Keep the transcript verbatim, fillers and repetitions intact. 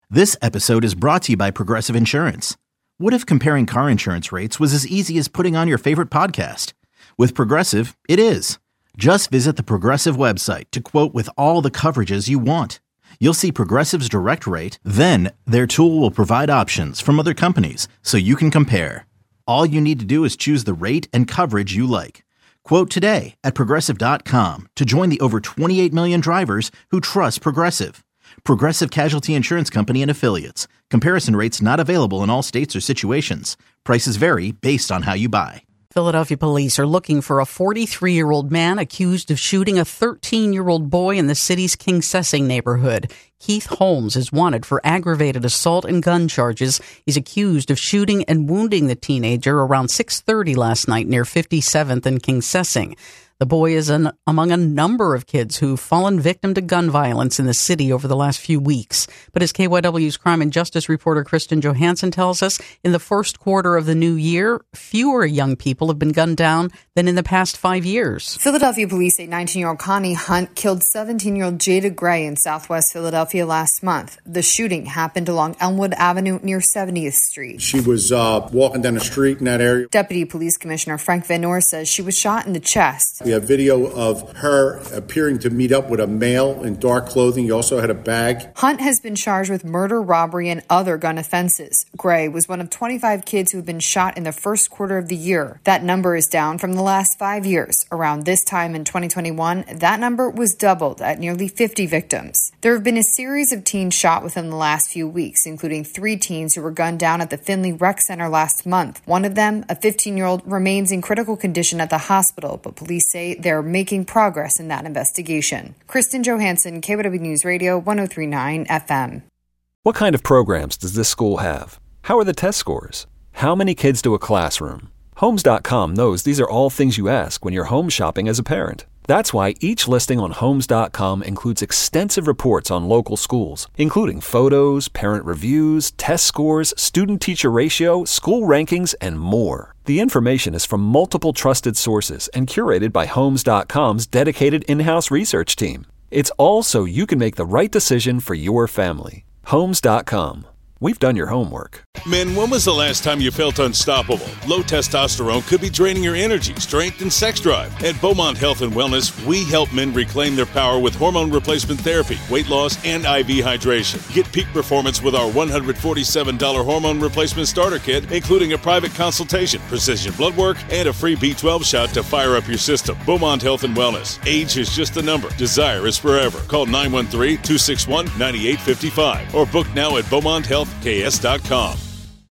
This episode is brought to you by Progressive Insurance. What if comparing car insurance rates was as easy as putting on your favorite podcast? With Progressive, it is. Just visit the Progressive website to quote with all the coverages you want. You'll see Progressive's direct rate, then their tool will provide options from other companies so you can compare. All you need to do is choose the rate and coverage you like. Quote today at Progressive dot com to join the over twenty-eight million drivers who trust Progressive. Progressive Casualty Insurance Company and Affiliates. Comparison rates not available in all states or situations. Prices vary based on how you buy. Philadelphia police are looking for a forty-three-year-old man accused of shooting a thirteen-year-old boy in the city's Kingsessing neighborhood. Keith Holmes is wanted for aggravated assault and gun charges. He's accused of shooting and wounding the teenager around six thirty last night near fifty-seventh and Kingsessing. The boy is an, among a number of kids who've fallen victim to gun violence in the city over the last few weeks. But as K Y W's crime and justice reporter Kristen Johansson tells us, in the first quarter of the new year, fewer young people have been gunned down than in the past five years. Philadelphia police say nineteen-year-old Connie Hunt killed seventeen-year-old Jada Gray in southwest Philadelphia last month. The shooting happened along Elmwood Avenue near seventieth Street. She was uh, walking down the street in that area. Deputy Police Commissioner Frank Van Noor says she was shot in the chest. We have video of her appearing to meet up with a male in dark clothing. He also had a bag. Hunt has been charged with murder, robbery, and other gun offenses. Gray was one of twenty-five kids who have been shot in the first quarter of the year. That number is down from the last five years. Around this time in twenty twenty-one, that number was doubled at nearly fifty victims. There have been a series of teens shot within the last few weeks, including three teens who were gunned down at the Finley Rec Center last month. One of them, a fifteen-year-old, remains in critical condition at the hospital, but police say they're making progress in that investigation. Kristen Johansson, K Y W News Radio, one oh three point nine F M. What kind of programs does this school have? How are the test scores? How many kids do a classroom? Homes dot com knows these are all things you ask when you're home shopping as a parent. That's why each listing on Homes dot com includes extensive reports on local schools, including photos, parent reviews, test scores, student-teacher ratio, school rankings, and more. The information is from multiple trusted sources and curated by Homes dot com's dedicated in-house research team. It's all so you can make the right decision for your family. Homes dot com. We've done your homework. Men, when was the last time you felt unstoppable? Low testosterone could be draining your energy, strength, and sex drive. At Beaumont Health and Wellness, we help men reclaim their power with hormone replacement therapy, weight loss, and I V hydration. Get peak performance with our one hundred forty-seven dollars hormone replacement starter kit, including a private consultation, precision blood work, and a free B twelve shot to fire up your system. Beaumont Health and Wellness. Age is just a number. Desire is forever. Call nine one three, two six one, nine eight five five or book now at Beaumont Health K S dot com.